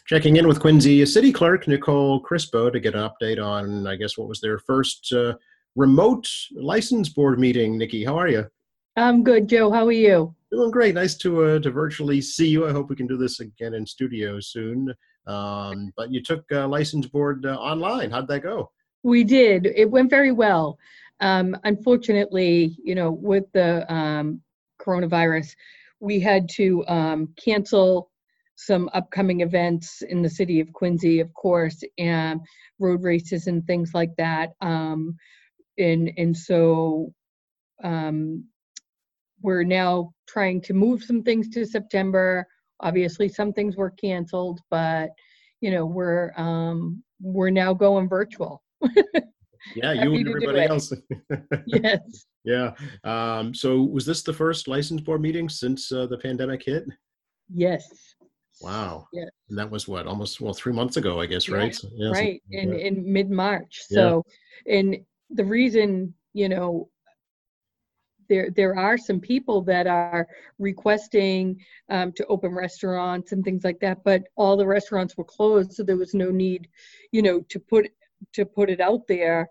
Checking in with Quincy City Clerk Nicole Crispo to get an update on, I guess, what was their first remote license board meeting. Nikki, how are you? I'm good, Joe. How are you? Doing great. Nice to virtually see you. I hope we can do this again in studio soon. But you took license board online. How'd that go? We did. It went very well. Unfortunately, with the coronavirus, we had to cancel some upcoming events in the city of Quincy, of course, and road races and things like that. And so we're now trying to move some things to September. Obviously, some things were canceled, but we're now going virtual. Yeah, you Happy and to do everybody it. else. Yes. Yeah. So was this the first license board meeting since the pandemic hit? Yes. Wow. Yes. And that was what, almost, well, 3 months ago, I guess, Yeah. right? So, yeah. Right. In mid-March. Yeah. So, and the reason, there are some people that are requesting to open restaurants and things like that, but all the restaurants were closed, so there was no need, to put it out there,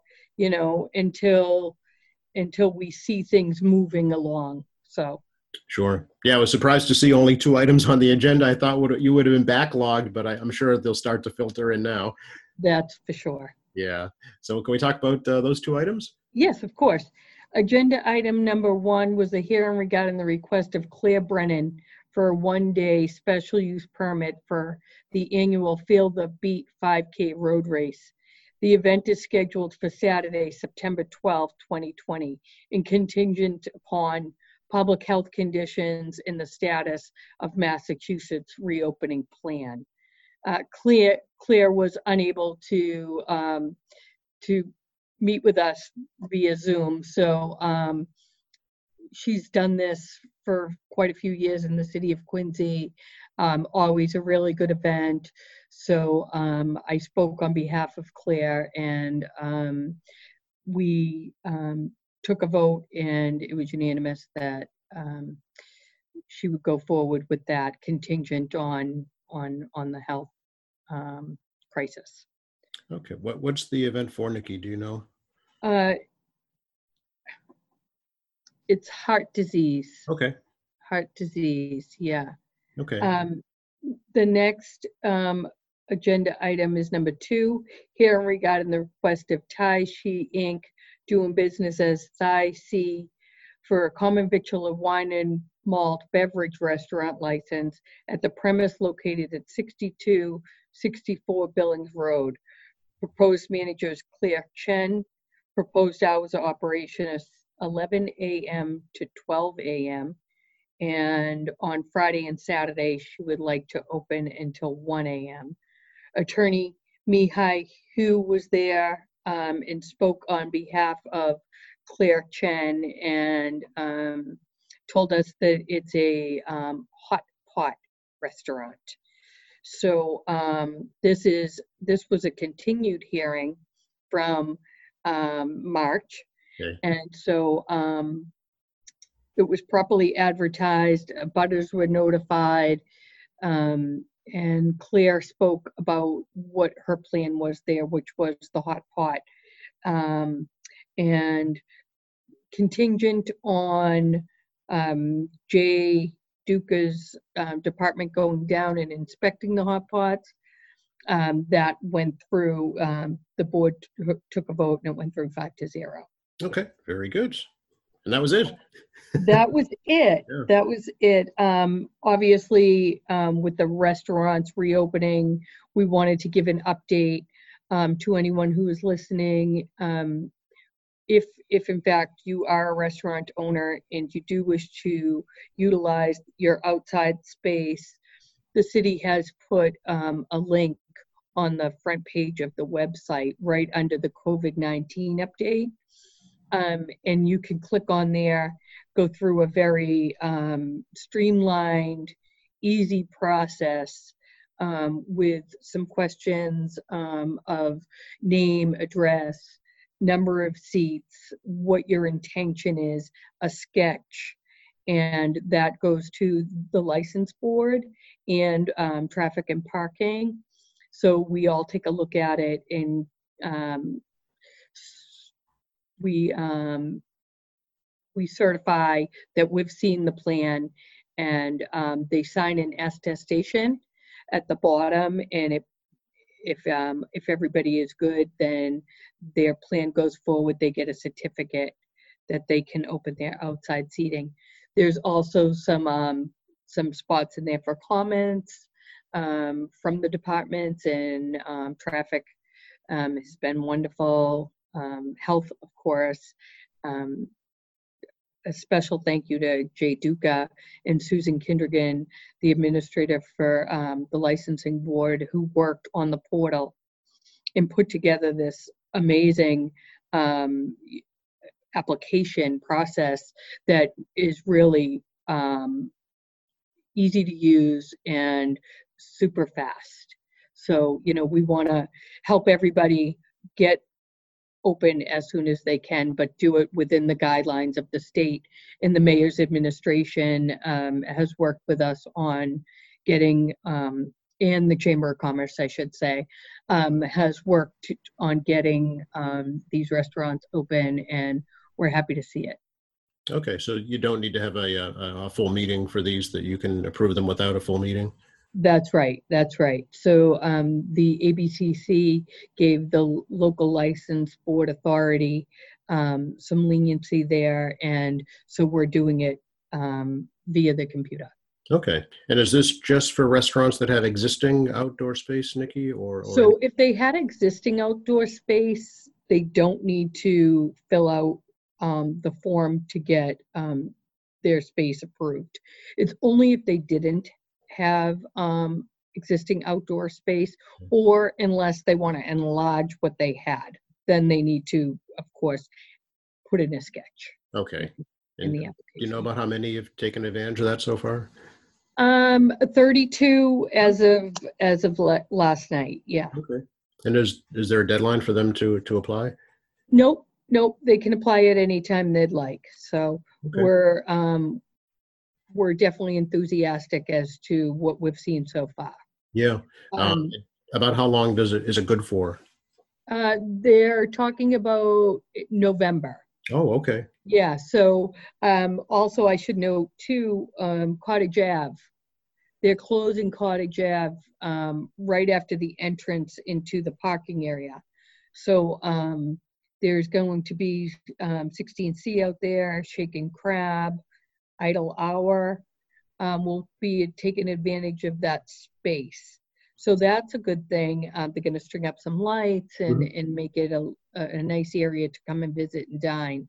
until we see things moving along. So Sure. Yeah, I was surprised to see only two items on the agenda. I thought you would have been backlogged, but I'm sure they'll start to filter in now. that's for sure. Yeah. So can we talk about those two items? Yes, of course. Agenda item number 1 was a hearing regarding the request of Claire Brennan for a one-day special use permit for the annual Feel the Beat 5K road race. The event is scheduled for Saturday, September 12th, 2020, and contingent upon public health conditions and the status of Massachusetts reopening plan. Claire was unable to meet with us via Zoom. So she's done this for quite a few years in the city of Quincy. Always a really good event. So I spoke on behalf of Claire, and we took a vote, and it was unanimous that she would go forward with that contingent on the health crisis. Okay. What's the event for, Nikki? Do you know? Uh, it's heart disease. Okay. Heart disease, yeah. Okay. The next agenda item is number 2, hearing regarding the request of Thai She Inc. doing business as Thai C for a common victular wine and malt beverage restaurant license at the premise located at 6264 Billings Road. Proposed managers Claire Chen. Proposed hours of operation is 11 a.m. to 12 a.m. And on Friday and Saturday, she would like to open until 1 a.m. Attorney Mihai Hu was there and spoke on behalf of Claire Chen, and told us that it's a hot pot restaurant. So this was a continued hearing from March. Okay. And so it was properly advertised, butters were notified, and Claire spoke about what her plan was there, which was the hot pot. And contingent on Jay Duca's department going down and inspecting the hot pots, that went through, the board took a vote, and it went through 5-0. Okay. Very good. And that was it. That was it. Yeah. That was it. Obviously, with the restaurants reopening, we wanted to give an update to anyone who is listening. If in fact you are a restaurant owner and you do wish to utilize your outside space, the city has put a link on the front page of the website right under the COVID-19 update. And you can click on there, go through a very streamlined, easy process with some questions of name, address, number of seats, what your intention is, a sketch, and that goes to the license board and traffic and parking. So we all take a look at it, and we certify that we've seen the plan, and they sign an attestation at the bottom, and if everybody is good, then their plan goes forward. They get a certificate that they can open their outside seating. There's also some spots in there for comments from the departments, and traffic has been wonderful. Health, of course. A special thank you to Jay Duca and Susan Kindergan, the administrator for the licensing board, who worked on the portal and put together this amazing application process that is really easy to use and super fast. So, we want to help everybody get open as soon as they can, but do it within the guidelines of the state. And the mayor's administration has worked with us on getting, and the Chamber of Commerce, I should say, has worked on getting these restaurants open, and we're happy to see it. Okay, so you don't need to have a full meeting for these, that you can approve them without a full meeting? That's right. That's right. So the ABCC gave the local license board authority some leniency there, and so we're doing it via the computer. Okay. And is this just for restaurants that have existing outdoor space, Nikki, or? So if they had existing outdoor space, they don't need to fill out the form to get their space approved. It's only if they didn't have existing outdoor space, or unless they want to enlarge what they had, then they need to, of course, put in a sketch. Okay. In the application. Do you know about how many have taken advantage of that so far? 32 as of last night. Yeah. Okay. And is there a deadline for them to apply? Nope. They can apply at any time they'd like. So okay. We're definitely enthusiastic as to what we've seen so far. Yeah. About how long is it good for? They're talking about November. Oh, okay. Yeah. So also I should note too, Cottage Ave. They're closing Cottage Ave right after the entrance into the parking area. So there's going to be 16C out there, Shaking Crab, Idle Hour will be taking advantage of that space. So that's a good thing. They're going to string up some lights and make it a nice area to come and visit and dine.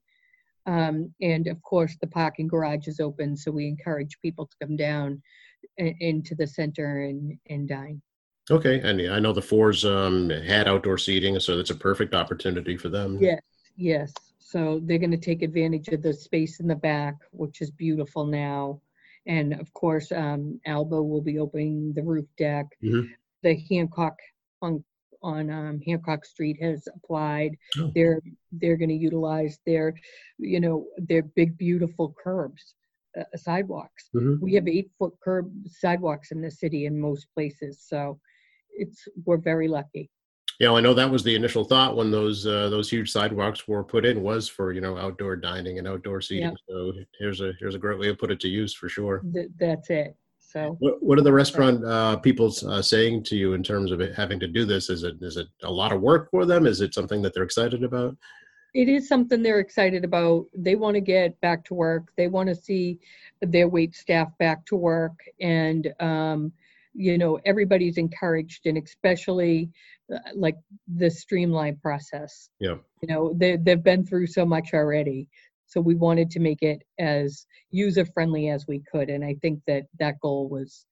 And of course, the parking garage is open, so we encourage people to come down into the center and dine. Okay, and I know the Fours had outdoor seating, so that's a perfect opportunity for them. Yes. So they're going to take advantage of the space in the back, which is beautiful now. And of course, Alba will be opening the roof deck. Mm-hmm. The Hancock on Hancock Street has applied. Oh. They're going to utilize their big, beautiful curbs, sidewalks. Mm-hmm. We have 8-foot curb sidewalks in the city in most places. So we're very lucky. Yeah, I know that was the initial thought when those huge sidewalks were put in, was for outdoor dining and outdoor seating. Yeah. So here's a great way to put it to use for sure. That's it. So what are the restaurant people saying to you in terms of it having to do this? Is it a lot of work for them? Is it something that they're excited about? It is something they're excited about. They want to get back to work. They want to see their wait staff back to work, and everybody's encouraged, and especially like the streamlined process. Yeah. They've been through so much already. So we wanted to make it as user-friendly as we could. And I think that goal was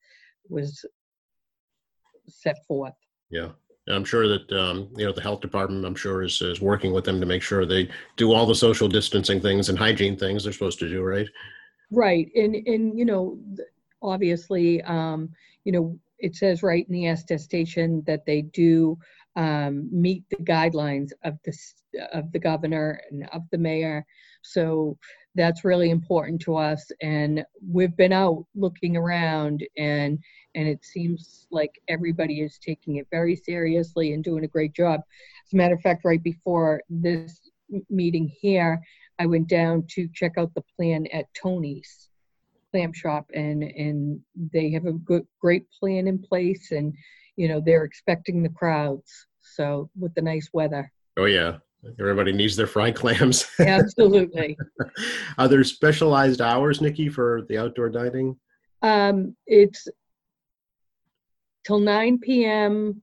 set forth. Yeah. I'm sure that, the health department, I'm sure is working with them to make sure they do all the social distancing things and hygiene things they're supposed to do, right? Right. And obviously, it says right in the attestation that they do meet the guidelines of the governor and of the mayor. So that's really important to us. And we've been out looking around, and it seems like everybody is taking it very seriously and doing a great job. As a matter of fact, right before this meeting here, I went down to check out the plan at Tony's Clam Shop, and they have a great plan in place, and they're expecting the crowds. So with the nice weather. Oh yeah, everybody needs their fried clams. Absolutely. Are there specialized hours, Nikki, for the outdoor dining? It's till 9 p.m.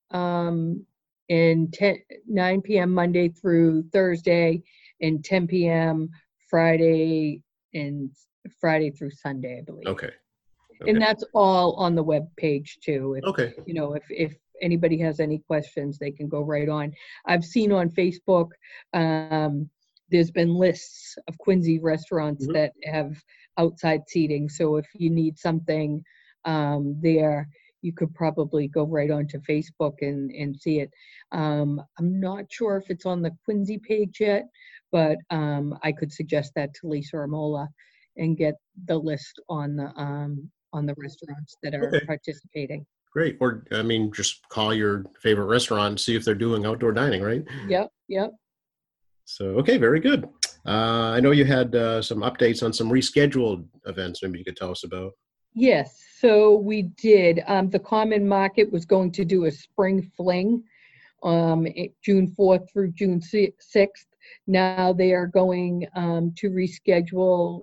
And 9 p.m. Monday through Thursday, and 10 p.m. Friday through Sunday, I believe. Okay. And that's all on the web page too. Okay. If anybody has any questions, they can go right on. I've seen on Facebook, there's been lists of Quincy restaurants that have outside seating. So if you need something there, you could probably go right onto Facebook and see it. I'm not sure if it's on the Quincy page yet, but I could suggest that to Lisa Amola and get the list on the restaurants that are participating. Great. Or, just call your favorite restaurant and see if they're doing outdoor dining, right? Yep. So, okay, very good. I know you had some updates on some rescheduled events maybe you could tell us about. Yes, so we did. The Common Market was going to do a spring fling June 4th through June 6th. Now they are going to reschedule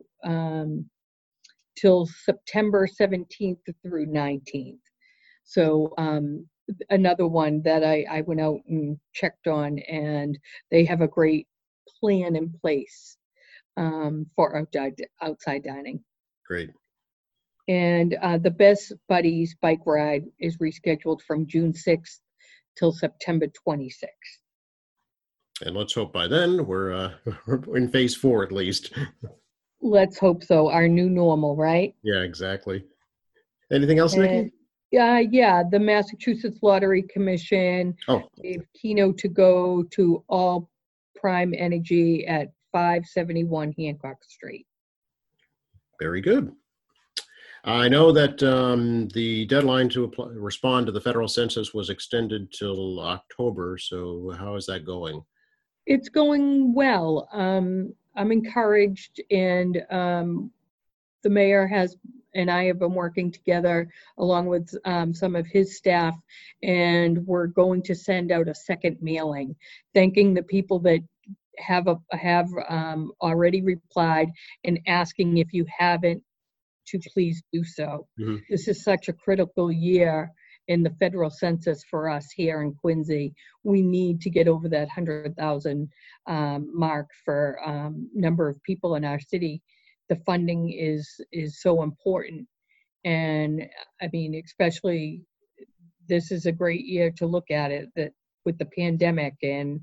till September 17th through 19th. So another one that I went out and checked on, and they have a great plan in place for outside dining. Great. And the Best Buddies bike ride is rescheduled from June 6th till September 26th. And let's hope by then we're in phase 4 at least. Let's hope so. Our new normal, right? Yeah, exactly. Anything else, Nikki? Yeah. The Massachusetts Lottery Commission gave keynote to go to All Prime Energy at 571 Hancock Street. Very good. I know that the deadline to respond to the federal census was extended till October. So how is that going? It's going well. I'm encouraged, and the mayor and I have been working together along with some of his staff, and we're going to send out a second mailing, thanking the people that have already replied and asking if you haven't to please do so. Mm-hmm. This is such a critical year in the federal census for us here in Quincy. We need to get over that 100,000 mark for number of people in our city. The funding is so important, and especially this is a great year to look at it, that with the pandemic and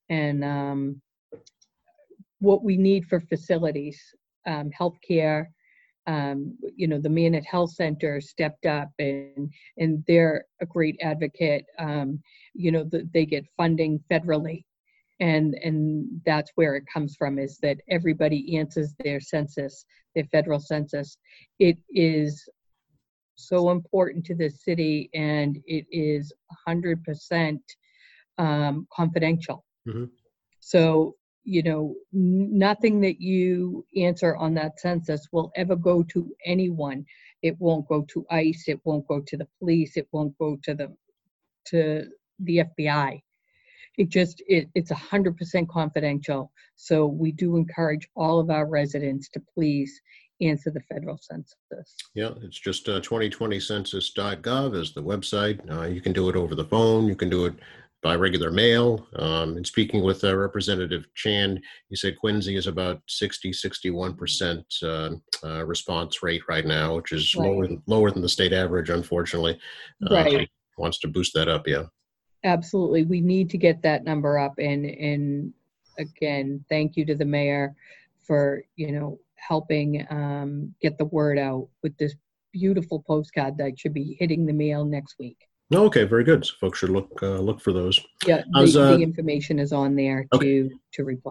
what we need for facilities, healthcare. The Manat Health Center stepped up, and they're a great advocate. They get funding federally, and that's where it comes from, is that everybody answers their census, their federal census. It is so important to the city, and it is 100% confidential. Mm-hmm. So nothing that you answer on that census will ever go to anyone. It won't go to ICE. It won't go to the police. It won't go to the FBI. It's 100% confidential. So we do encourage all of our residents to please answer the federal census. Yeah, it's just 2020census.gov is the website. You can do it over the phone. You can do it by regular mail. And speaking with Representative Chan, he said Quincy is about 61% response rate right now, which is lower than the state average, unfortunately. Right. Wants to boost that up, yeah. Absolutely. We need to get that number up. And again, thank you to the mayor for, helping get the word out with this beautiful postcard that should be hitting the mail next week. Okay, very good. So folks should look for those. Yeah, the information is on there to reply.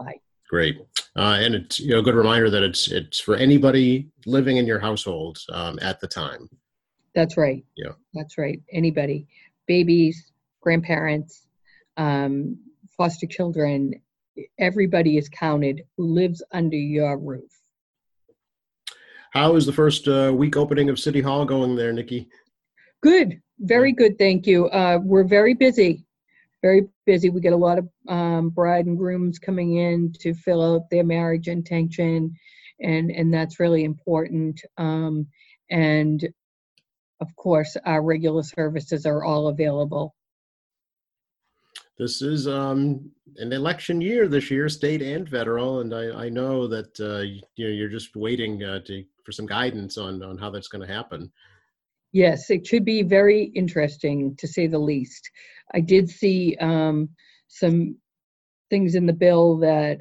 Great. And it's, a good reminder that it's for anybody living in your household at the time. That's right. Yeah. That's right. Anybody, babies, grandparents, foster children, everybody is counted who lives under your roof. How is the first week opening of City Hall going there, Nikki? Good. Very good. Thank you. We're very busy. Very busy. We get a lot of bride and grooms coming in to fill out their marriage intention, and that's really important. And of course, our regular services are all available. This is an election year this year, state and federal, and I know that you're just waiting for some guidance on how that's going to happen. Yes, it should be very interesting, to say the least. I did see some things in the bill that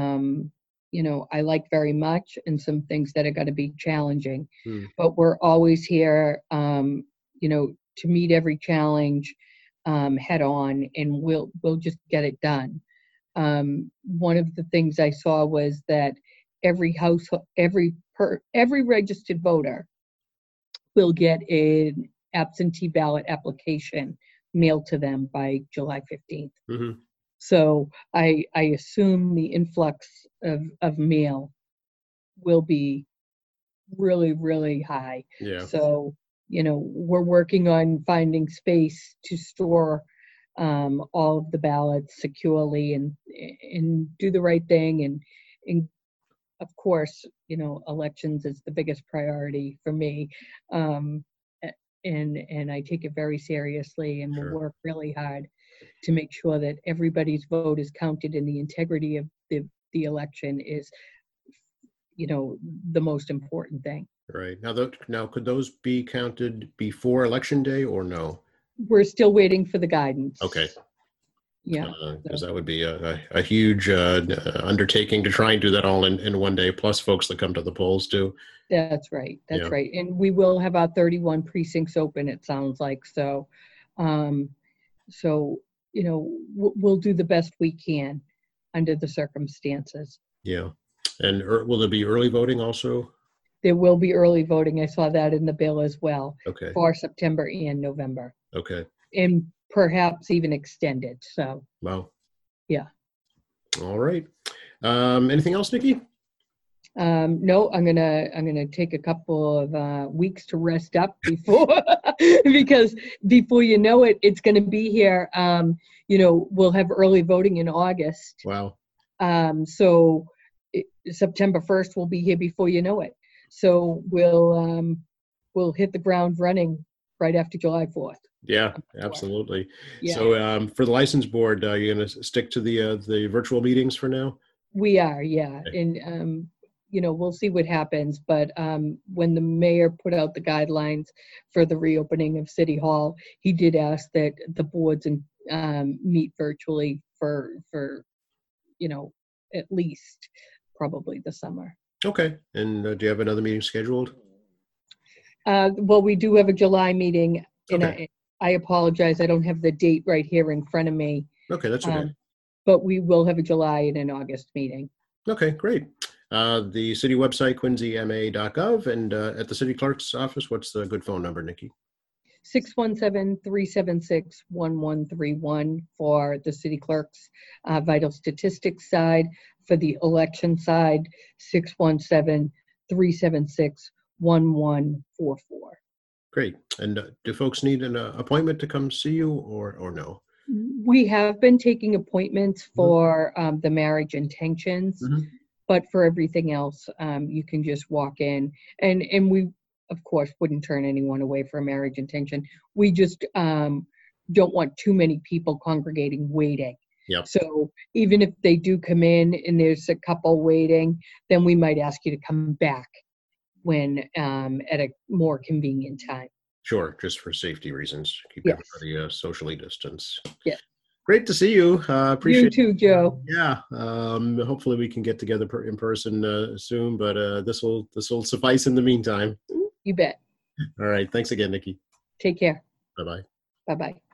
I like very much, and some things that are going to be challenging. But we're always here, to meet every challenge head on, and we'll just get it done. One of the things I saw was that every household, every registered voter will get an absentee ballot application mailed to them by July 15th. Mm-hmm. So I assume the influx of mail will be really, really high. Yeah. So, we're working on finding space to store all of the ballots securely and do the right thing. And of course, elections is the biggest priority for me. And I take it very seriously, and Sure. we'll work really hard to make sure that everybody's vote is counted, and the integrity of the election is, the most important thing. Right. Now, could those be counted before Election Day or no? We're still waiting for the guidance. Okay. Yeah. Because that would be a huge undertaking to try and do that all in one day, plus folks that come to the polls too. That's right. That's Yeah. right. And we will have our 31 precincts open, it sounds like. So, we'll do the best we can under the circumstances. Yeah. And will there be early voting also? There will be early voting. I saw that in the bill as well. Okay. For September and November. Okay. And perhaps even extended. So. Wow. Yeah. All right. Anything else, Nikki? No, I'm gonna take a couple of weeks to rest up before because before you know it, it's gonna be here. We'll have early voting in August. Wow. So September 1st will be here before you know it. So we'll hit the ground running right after July 4th. Yeah, absolutely. Yeah. So for the license board, are you going to stick to the virtual meetings for now? We are, yeah. Okay. And, we'll see what happens. But when the mayor put out the guidelines for the reopening of City Hall, he did ask that the boards meet virtually for at least probably the summer. Okay. And do you have another meeting scheduled? Well, we do have a July meeting, and Okay. I apologize. I don't have the date right here in front of me. Okay, that's okay. But we will have a July and an August meeting. Okay, great. The city website, quincyma.gov, and at the city clerk's office, what's the good phone number, Nikki? 617-376-1131 for the city clerk's vital statistics side. For the election side, 617-376-1144. Great. And do folks need an appointment to come see you or no? We have been taking appointments for the marriage intentions, but for everything else, you can just walk in. And we, of course, wouldn't turn anyone away for a marriage intention. We just don't want too many people congregating waiting. Yep. So even if they do come in and there's a couple waiting, then we might ask you to come back when at a more convenient time. Sure, just for safety reasons. Keep Yes. everybody socially distanced. Yeah. Great to see you. Appreciate You too, Joe. Yeah. Hopefully we can get together in person soon, but this will suffice in the meantime. You bet. All right. Thanks again, Nikki. Take care. Bye-bye. Bye-bye.